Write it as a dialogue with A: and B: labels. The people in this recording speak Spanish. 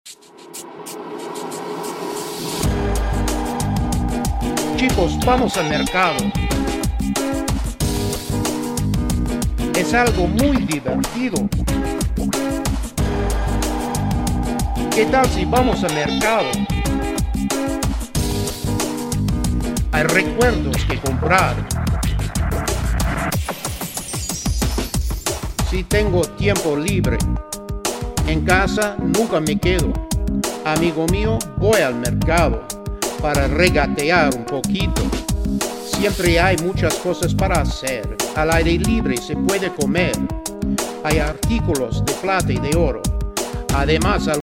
A: Chicos, vamos al mercado. Es algo muy divertido. ¿Qué tal si vamos al mercado? Hay recuerdos que comprar. Si tengo tiempo libre, en casa nunca me quedo. Amigo mío, voy al mercado para regatear un poquito. Siempre hay muchas cosas para hacer. Al aire libre se puede comer. Hay artículos de plata y de oro. Además,